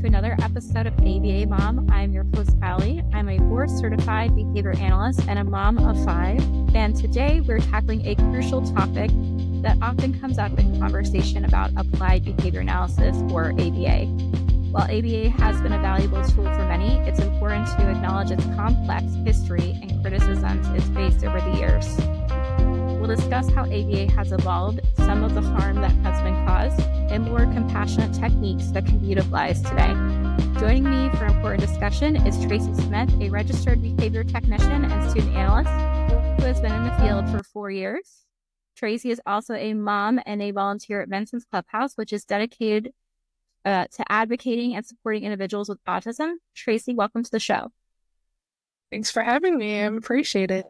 another episode of ABA Mom. I'm your host, Allie. I'm a board-certified behavior analyst and a mom of 5. And today we're tackling a crucial topic that often comes up in conversation about applied behavior analysis, or ABA. While ABA has been a valuable tool for many, it's important to acknowledge its complex history and criticisms it's faced over the years. We'll discuss how ABA has evolved, some of the harm that has been caused, and more compassionate techniques that can be utilized today. Joining me for important discussion is Tracy Smith, a registered behavior technician and student analyst who has been in the field for 4 years. Tracy is also a mom and a volunteer at Benson's Clubhouse, which is dedicated to advocating and supporting individuals with autism. Tracy, welcome to the show. Thanks for having me. I appreciate it.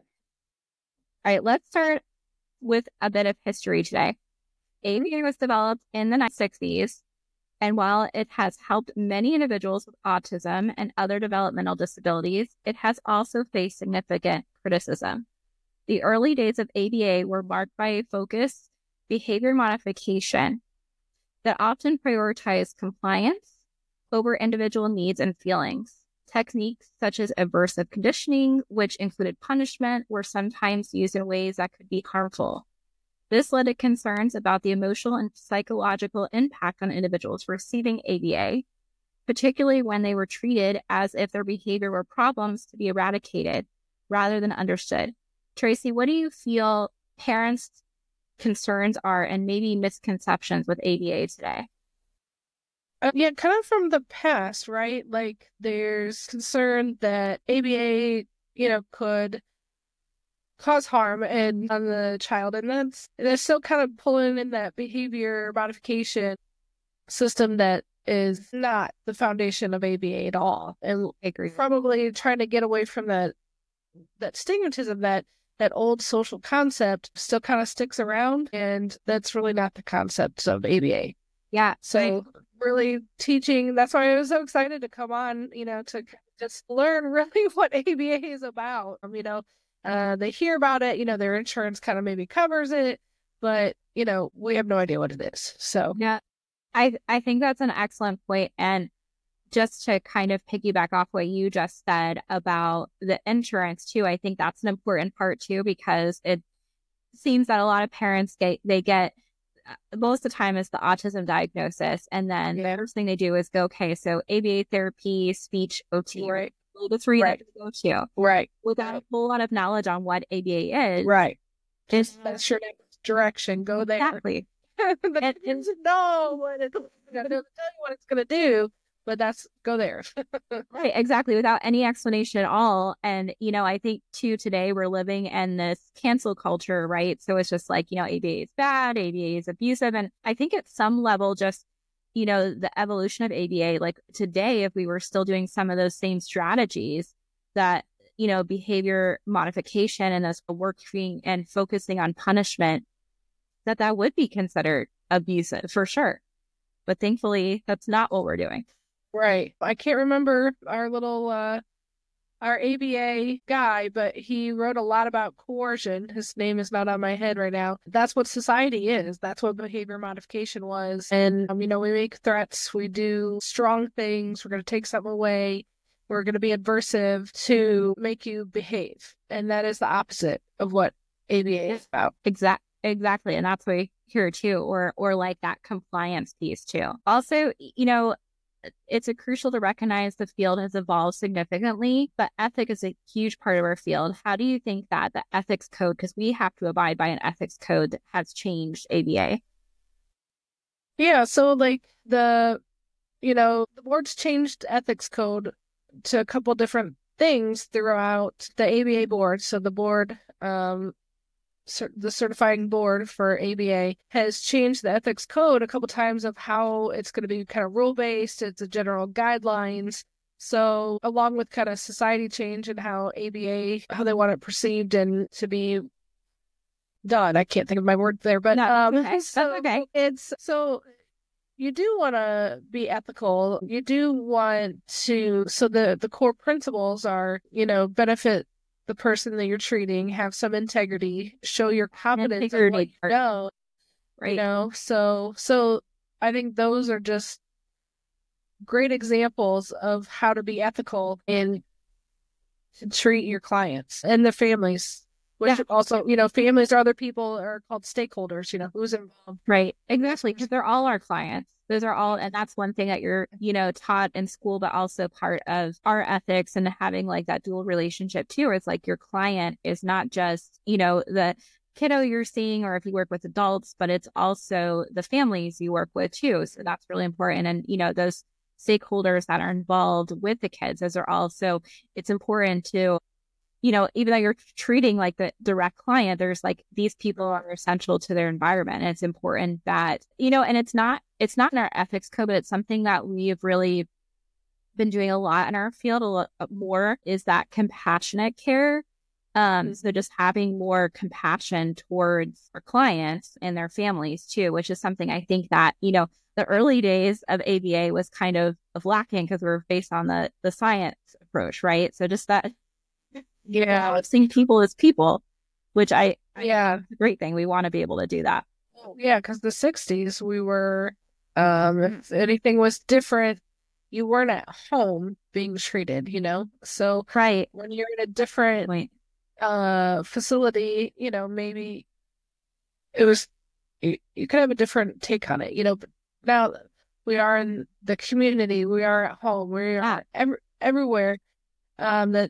All right, let's start with a bit of history today. ABA was developed in the 1960s, and while it has helped many individuals with autism and other developmental disabilities, it has also faced significant criticism. The early days of ABA were marked by a focused behavior modification that often prioritized compliance over individual needs and feelings. Techniques such as aversive conditioning, which included punishment, were sometimes used in ways that could be harmful. This led to concerns about the emotional and psychological impact on individuals receiving ABA, particularly when they were treated as if their behavior were problems to be eradicated rather than understood. Tracy, what do you feel parents' concerns are and maybe misconceptions with ABA today? Yeah, kind of from the past, right? Like there's concern that ABA, could cause harm on the child. And that's still kind of pulling in that behavior modification system that is not the foundation of ABA at all. And I agree. Probably trying to get away from that stigmatism, that old social concept still kind of sticks around. And that's really not the concept of ABA. Yeah. So really teaching, that's why I was so excited to come on, to just learn really what ABA is about. They hear about it, their insurance kind of maybe covers it, but, we have no idea what it is. So, yeah, I think that's an excellent point. And just to kind of piggyback off what you just said about the insurance too, I think that's an important part too, because it seems that a lot of parents get most of the time it's the autism diagnosis. And then the first thing they do is go, okay, so ABA therapy, speech, OT, right? The three that they go to. Right. Without a whole lot of knowledge on what ABA is. Right. That's your next direction. Go there. Exactly. No, I don't tell you what it's going to do, but go there. Right, exactly. Without any explanation at all. And, I think too, today we're living in this cancel culture, right? So it's just like, ABA is bad, ABA is abusive. And I think at some level, just, the evolution of ABA, like today, if we were still doing some of those same strategies that, behavior modification and those working and focusing on punishment, that would be considered abusive for sure. But thankfully, that's not what we're doing. Right. I can't remember our little, our ABA guy, but he wrote a lot about coercion. His name is not on my head right now. That's what society is. That's what behavior modification was. And, we make threats. We do strong things. We're going to take something away. We're going to be aversive to make you behave. And that is the opposite of what ABA is about. Exactly. And that's what we hear too, or like that compliance piece too. Also, it's crucial to recognize the field has evolved significantly, but ethic is a huge part of our field. How do you think that the ethics code, because we have to abide by an ethics code, that has changed ABA? Yeah, so like the board's changed ethics code to a couple different things throughout the ABA board. So the board, the certifying board for ABA has changed the ethics code a couple times of how it's going to be kind of rule-based. It's a general guidelines. So along with kind of society change and how ABA, how they want it perceived and to be done. I can't think of my word there, but that's okay. It's so you do want to be ethical. You do want to, so the core principles are, benefit the person that you're treating, have some integrity, show your competence in what you know, right? So I think those are just great examples of how to be ethical and to treat your clients and their families, which also, families or other people are called stakeholders, who's involved. Right. Exactly. Because they're all our clients. Those are all, and that's one thing that you're, taught in school, but also part of our ethics and having like that dual relationship too. It's like your client is not just, the kiddo you're seeing, or if you work with adults, but it's also the families you work with too. So that's really important. And, those stakeholders that are involved with the kids, those are also, it's important to, even though you're treating like the direct client, there's like these people are essential to their environment. And it's important that, and it's not in our ethics code, but it's something that we've really been doing a lot in our field. A lot more is that compassionate care. So just having more compassion towards our clients and their families too, which is something I think that, the early days of ABA was kind of lacking because we were based on the science approach, right? So just that, seeing people as people, which it's a great thing. We want to be able to do that. Yeah, because the 60s, we were, if anything was different, you weren't at home being treated, So right. When you're in a different facility, maybe it was, you could have a different take on it, but now we are in the community, we are at home, we are everywhere, that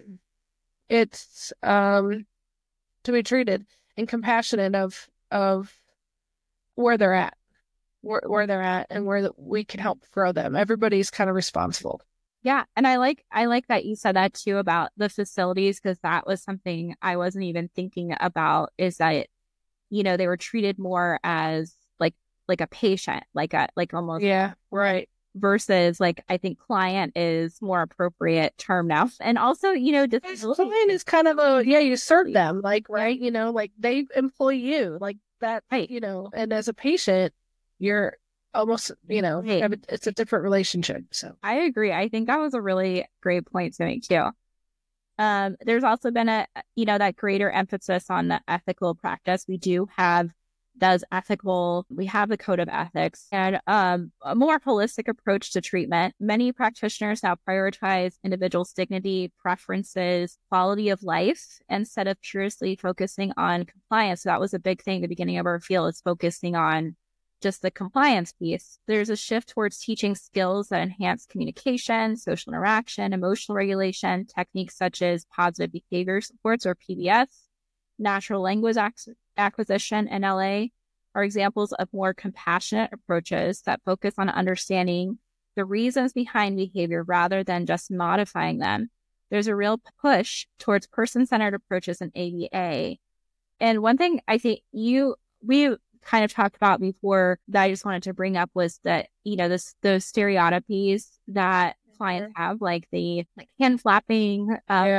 it's to be treated and compassionate of where they're at, where they're at, and where we can help grow them. Everybody's kind of responsible. Yeah, and I like that you said that too about the facilities, because that was something I wasn't even thinking about. Is that they were treated more as like a patient, like almost right. Versus like I think client is more appropriate term now. And also, client is kind of you serve them, like, right, like they employ you, like that, right. And as a patient, you're almost, right. It's a different relationship. So I agree. I think that was a really great point to make too. There's also been that greater emphasis on the ethical practice. We do have we have the code of ethics and a more holistic approach to treatment. Many practitioners now prioritize individuals' dignity, preferences, quality of life, instead of purely focusing on compliance. So that was a big thing at the beginning of our field, is focusing on just the compliance piece. There's a shift towards teaching skills that enhance communication, social interaction, emotional regulation, techniques such as positive behavior supports, or PBS, natural language acquisition, NLA, are examples of more compassionate approaches that focus on understanding the reasons behind behavior rather than just modifying them. There's a real push towards person-centered approaches in ABA. And one thing I think we kind of talked about before that I just wanted to bring up was that, those stereotypies that clients have, like the hand flapping,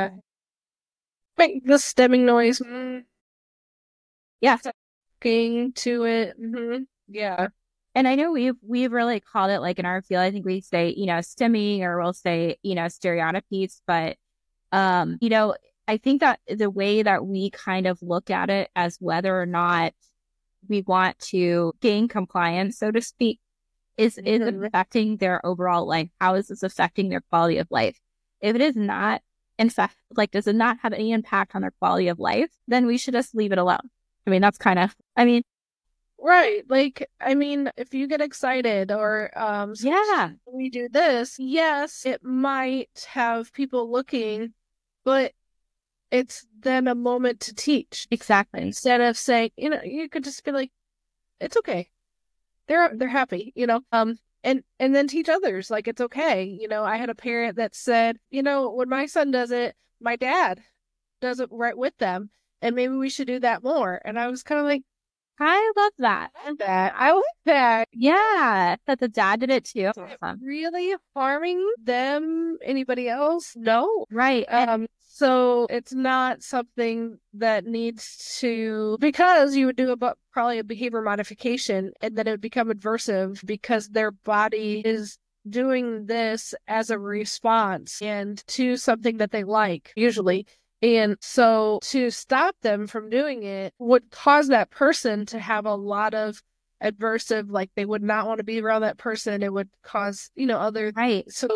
the stemming noise. Yeah. Talking to it. Mm-hmm. Yeah. And I know we've really called it, like in our field, I think we say, stimming, or we'll say, stereotypies. But, I think that the way that we kind of look at it as whether or not we want to gain compliance, so to speak, is it affecting their overall life? How is this affecting their quality of life? If it is not, in fact, does it not have any impact on their quality of life, then we should just leave it alone. I mean, that's kind of, right. If you get excited or, we do this, yes, it might have people looking, but it's then a moment to teach. Exactly. Instead of saying, you could just be like, it's okay. They're happy, and then teach others, like, it's okay. I had a parent that said, when my son does it, my dad does it right with them. And maybe we should do that more. And I was kind of like, I love that. I like that. Yeah, that the dad did it too. Awesome. Really harming them? Anybody else? No. Right. So it's not something that needs to, because you would do probably a behavior modification, and then it would become aversive because their body is doing this as a response and to something that they like, usually. And so to stop them from doing it would cause that person to have a lot of adversive, like they would not want to be around that person. It would cause, other. Right. So,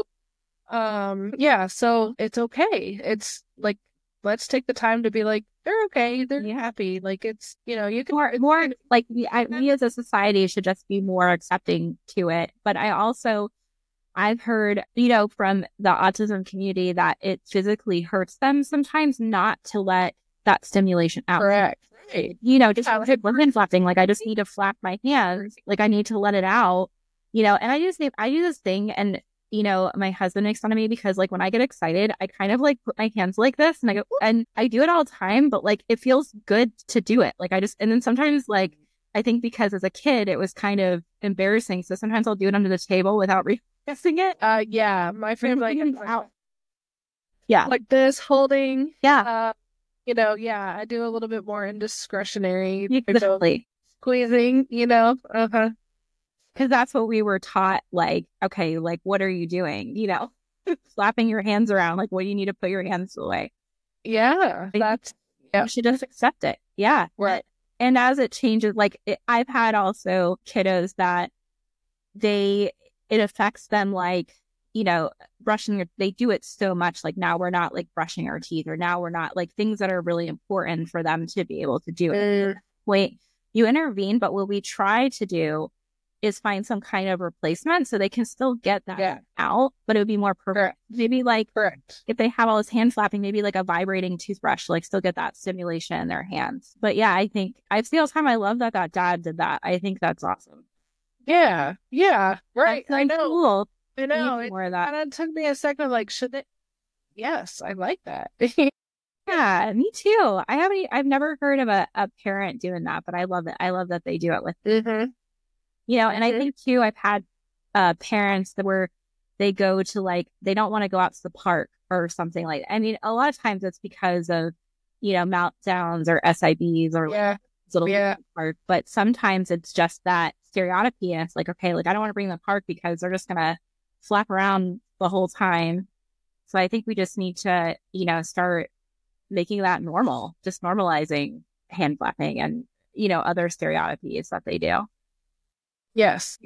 yeah, so it's okay. It's like, let's take the time to be like, they're okay, they're happy. Like it's, you can More like we as a society should just be more accepting to it. But I've heard, from the autism community that it physically hurts them sometimes not to let that stimulation out. Correct. Right. Just hand flapping. Like I just need to flap my hands. Like I need to let it out, and I do this thing and, my husband makes fun of me because like when I get excited, I kind of like put my hands like this and I go, and I do it all the time, but like it feels good to do it. Like and then sometimes like, I think because as a kid, it was kind of embarrassing. So sometimes I'll do it under the table without realizing it. Yeah, my family out. Yeah. Like this holding. Yeah. Yeah, I do a little bit more indiscretionary. Exactly. Squeezing, Because that's what we were taught. Like, okay, like, what are you doing? Slapping your hands around. Like, what do you need to put your hands away? Yeah. You should just accept it. Yeah. Right. And as it changes, like I've had also kiddos that it affects them like, brushing, they do it so much. Like now we're not like brushing our teeth or now we're not like things that are really important for them to be able to do it. Wait, you intervene, but what we try to do is find some kind of replacement so they can still get that out, but it would be more perfect. Maybe like if they have all this hand flapping, maybe like a vibrating toothbrush, like still get that stimulation in their hands. But yeah, I think I've seen all the time. I love that dad did that. I think that's awesome. Yeah. Yeah. Right. I know. Cool. I know. It kind of took me a second. Like, should they? Yes, I like that. Yeah, me too. I've never heard of a parent doing that, but I love it. I love that they do it with. Mm-hmm. And I think too, I've had parents where they go to like, they don't want to go out to the park or something like that. I mean, a lot of times it's because of, meltdowns or SIBs or little park, but sometimes it's just that stereotypy. And it's like, okay, like I don't want to bring them to the park because they're just going to flap around the whole time. So I think we just need to, start making that normal, just normalizing hand flapping and, other stereotypies that they do. Yes.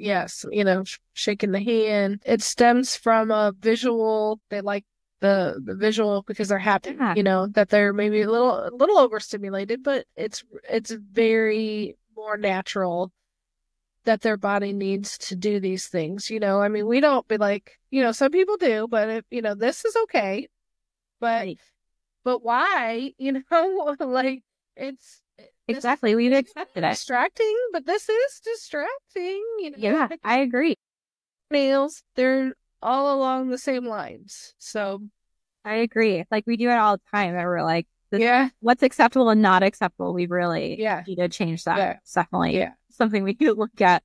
Shaking the hand. It stems from a visual. They like the visual because they're happy, that they're maybe a little overstimulated, but it's very more natural that their body needs to do these things. I mean, we don't be like, some people do, but if, this is okay. But why, like it's exactly. We've accepted it. Distracting, but this is distracting. Yeah, I agree. Nails, they're all along the same lines. So I agree. Like we do it all the time. And we're like, what's acceptable and not acceptable? We really need to change that. Yeah. It's definitely something we could look at.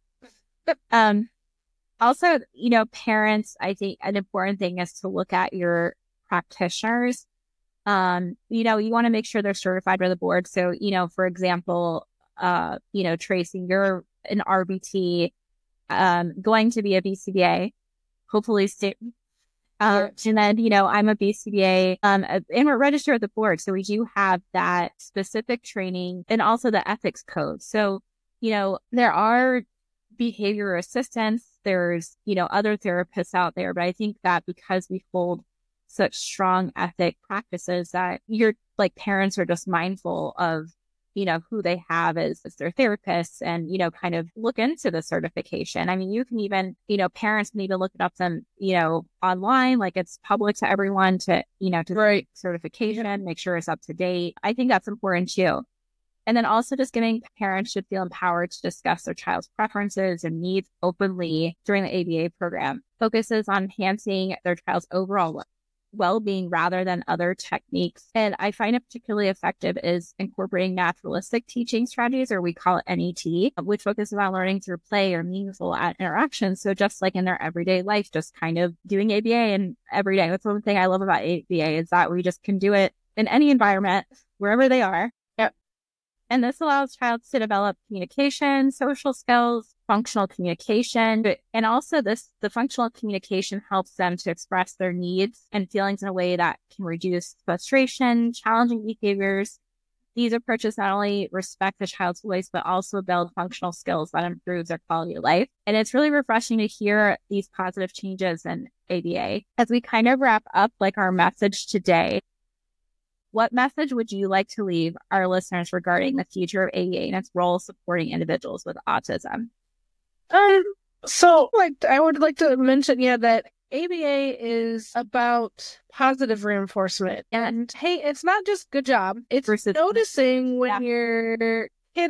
Also, parents, I think an important thing is to look at your practitioners. You want to make sure they're certified by the board. So, for example, Tracy, you're an RBT, going to be a BCBA, hopefully soon. And then, I'm a BCBA, and we're registered at the board. So we do have that specific training and also the ethics code. So, there are behavior assistants, there's, other therapists out there, but I think that because we hold such strong ethic practices that your like parents are just mindful of, who they have as their therapists and, kind of look into the certification. I mean, you can even, parents can even look it up online, like it's public to everyone to certification, make sure it's up to date. I think that's important too. And then also just giving parents should feel empowered to discuss their child's preferences and needs openly during the ABA program. Focuses on enhancing their child's overall well-being rather than other techniques. And I find it particularly effective is incorporating naturalistic teaching strategies, or we call it NET, which focuses on learning through play or meaningful interactions. So just like in their everyday life, just kind of doing ABA and every day. That's one thing I love about ABA is that we just can do it in any environment, wherever they are. And this allows child to develop communication, social skills, functional communication, and also the functional communication helps them to express their needs and feelings in a way that can reduce frustration, challenging behaviors, These approaches not only respect the child's voice, but also build functional skills that improves their quality of life. And it's really refreshing to hear these positive changes in ABA. As we kind of wrap up like our message today, what message would you like to leave our listeners regarding the future of ABA and its role supporting individuals with autism? So I would like to mention, that ABA is about positive reinforcement. And hey, it's not just good job. It's noticing when your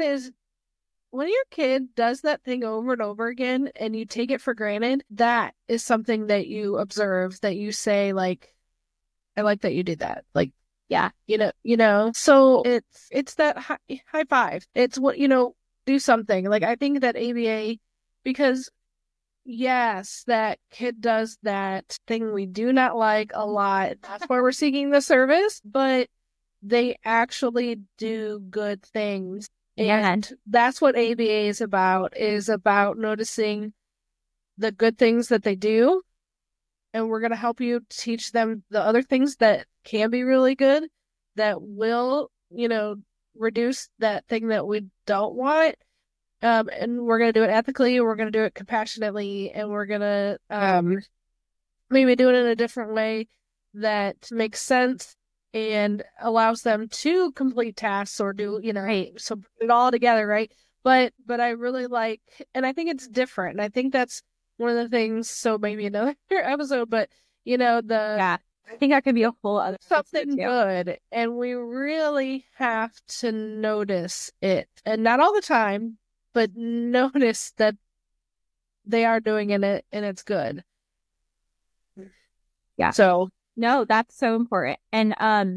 kid does that thing over and over again and you take it for granted. That is something that you observe, that you say, like, I like that you did that. Like, yeah, so it's that high five. It's what, do something. Like, I think that ABA, because yes, that kid does that thing we do not like a lot. That's why we're seeking the service, but they actually do good things. And that's what ABA is about noticing the good things that they do. And we're going to help you teach them the other things that can be really good, that will, reduce that thing that we don't want. And we're going to do it ethically, we're going to do it compassionately, and we're going to maybe do it in a different way that makes sense and allows them to complete tasks or do, so put it all together, right? But I really like, and I think it's different. And I think that's one of the things, so maybe another episode, but, I think that could be a whole other something good. And we really have to notice it. And not all the time, but notice that they are doing it and it's good. Yeah. So no, that's so important. And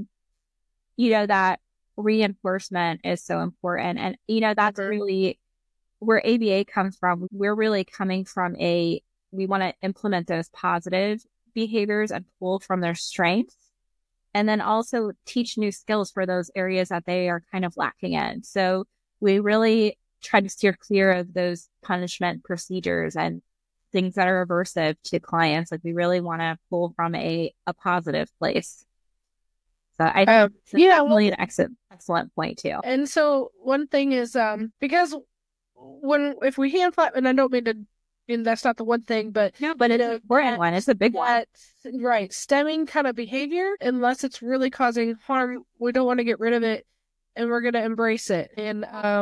that reinforcement is so important. And that's really where ABA comes from. We're really coming from we want to implement those positive behaviors and pull from their strengths, and then also teach new skills for those areas that they are kind of lacking in. So we really try to steer clear of those punishment procedures and things that are aversive to clients. Like, we really want to pull from a positive place. So I think it's definitely an excellent point too. And so one thing is, because if we hand flap, and I don't mean to, and that's not the one thing, but no, but it's an important one. It's a big one, right? Stemming kind of behavior, unless it's really causing harm, we don't want to get rid of it, and we're going to embrace it. And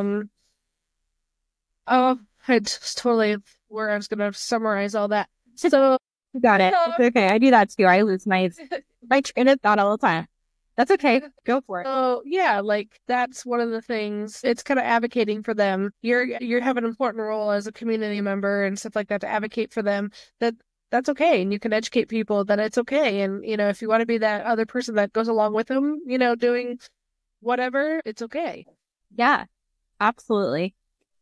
I just totally where I was going to summarize all that. So you got it. It's okay. I do that too. I lose my train of thought all the time. That's okay. Go for it. So that's one of the things. It's kind of advocating for them. You have an important role as a community member and stuff like that to advocate for them. That's okay, and you can educate people that it's okay. And if you want to be that other person that goes along with them, doing whatever, it's okay. Yeah, absolutely.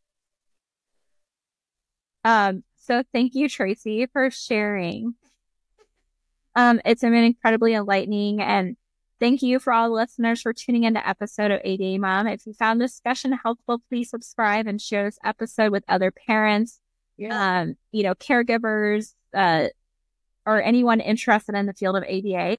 So thank you, Tracy, for sharing. It's been incredibly enlightening, and thank you for all the listeners for tuning into episode of ABA Mom. If you found this discussion helpful, please subscribe and share this episode with other parents, caregivers, or anyone interested in the field of ABA.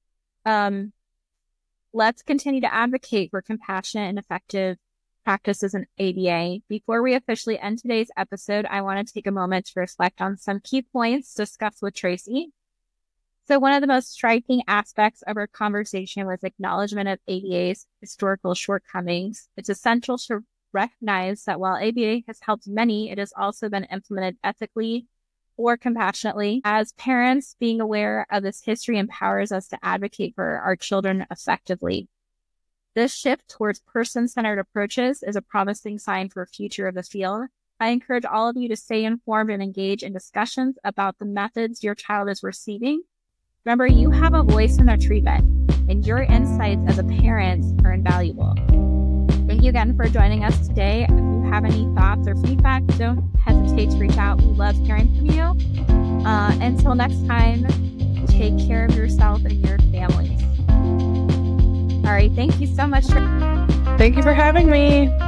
Let's continue to advocate for compassionate and effective practices in ABA. Before we officially end today's episode, I want to take a moment to reflect on some key points discussed with Tracy. So one of the most striking aspects of our conversation was acknowledgement of ABA's historical shortcomings. It's essential to recognize that while ABA has helped many, it has also been implemented ethically or compassionately. As parents, being aware of this history empowers us to advocate for our children effectively. This shift towards person-centered approaches is a promising sign for the future of the field. I encourage all of you to stay informed and engage in discussions about the methods your child is receiving. Remember, you have a voice in their treatment, and your insights as a parent are invaluable. Thank you again for joining us today. If you have any thoughts or feedback, don't hesitate to reach out. We love hearing from you. Until next time, take care of yourself and your families. All right. Thank you so much. Thank you for having me.